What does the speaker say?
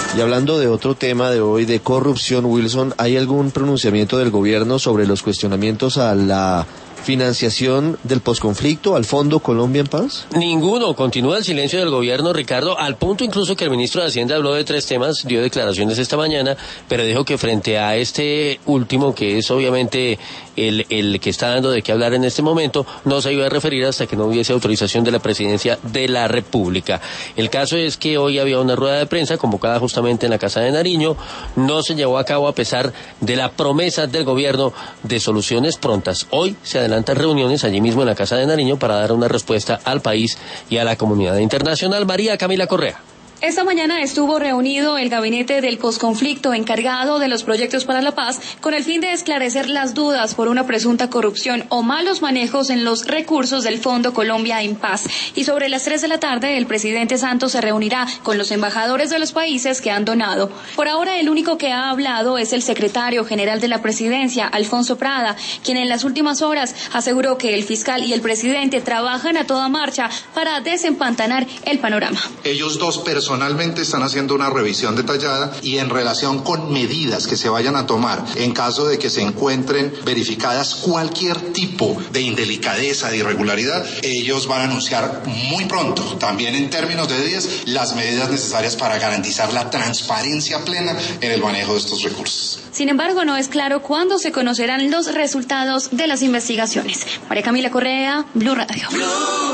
Y hablando de otro tema de hoy, de corrupción, Wilson, ¿hay algún pronunciamiento del gobierno sobre los cuestionamientos a la financiación del posconflicto, al Fondo Colombia en Paz? Ninguno. Continúa el silencio del gobierno, Ricardo, al punto incluso que el ministro de Hacienda habló de 3 temas, dio declaraciones esta mañana, pero dijo que frente a este último, que es obviamente el que está dando de qué hablar en este momento, no se iba a referir hasta que no hubiese autorización de la Presidencia de la República. El caso es que hoy había una rueda de prensa convocada justamente en la Casa de Nariño, no se llevó a cabo a pesar de la promesa del gobierno de soluciones prontas. Hoy se adelantan reuniones allí mismo en la Casa de Nariño para dar una respuesta al país y a la comunidad internacional. María Camila Correa. Esta mañana estuvo reunido el gabinete del posconflicto encargado de los proyectos para la paz con el fin de esclarecer las dudas por una presunta corrupción o malos manejos en los recursos del Fondo Colombia en Paz. Y sobre las 3 de la tarde el presidente Santos se reunirá con los embajadores de los países que han donado. Por ahora el único que ha hablado es el secretario general de la Presidencia, Alfonso Prada, quien en las últimas horas aseguró que el fiscal y el presidente trabajan a toda marcha para desempantanar el panorama. Ellos dos personalmente están haciendo una revisión detallada y en relación con medidas que se vayan a tomar en caso de que se encuentren verificadas cualquier tipo de indelicadeza, de irregularidad, ellos van a anunciar muy pronto, también en términos de días, las medidas necesarias para garantizar la transparencia plena en el manejo de estos recursos. Sin embargo, no es claro cuándo se conocerán los resultados de las investigaciones. María Camila Correa, Blue Radio.